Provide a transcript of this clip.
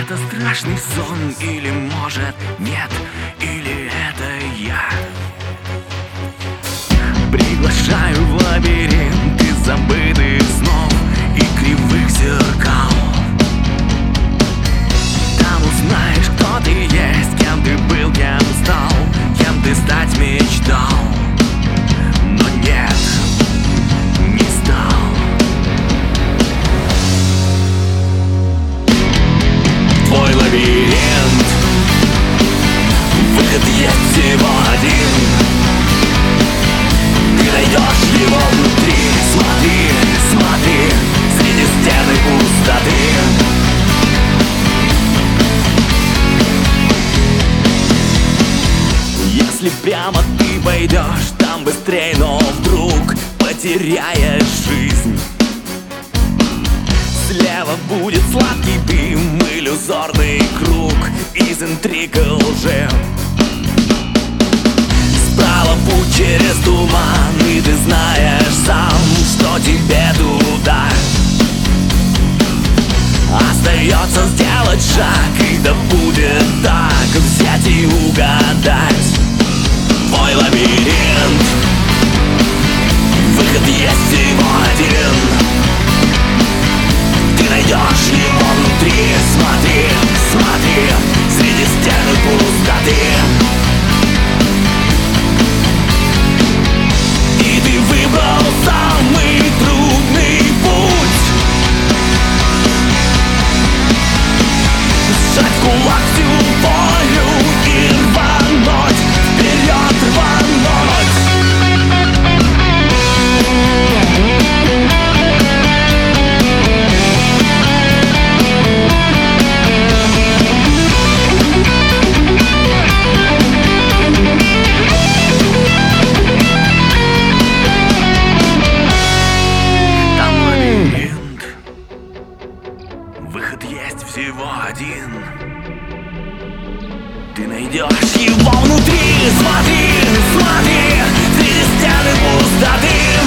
это страшный сон, или может нет, или это я. Приглашаю в лабиринт из забытых снов и кривых зеркал. Там узнаешь, кто ты есть, кем ты был, кем стал, кем ты стать мечтал. Но нет, не стал. Твой лабиринт, выход есть всего один. Ты найдешь его внутри. Смотри, смотри, среди стены пустоты. Если прямо ты пойдешь, там быстрей, но вдруг потеряешь жизнь. Слева будет сладкий дым, иллюзорный круг из интриг и лжи. Справа путь через туман, и ты знаешь сам, что тебе туда. Остается сделать шаг, и да будет так, взять и угадать. Твой лабиринт, выход есть всего один. Ты найдешь его внутри. Смотри, смотри, среди стен и пустоты. И ты выбрал самый трудный путь. Сжать в кулак всю волю и рвануть, вперед рвануть. Выход есть всего один. Ты найдешь его внутри. Смотри, смотри, среди стен и пустоты.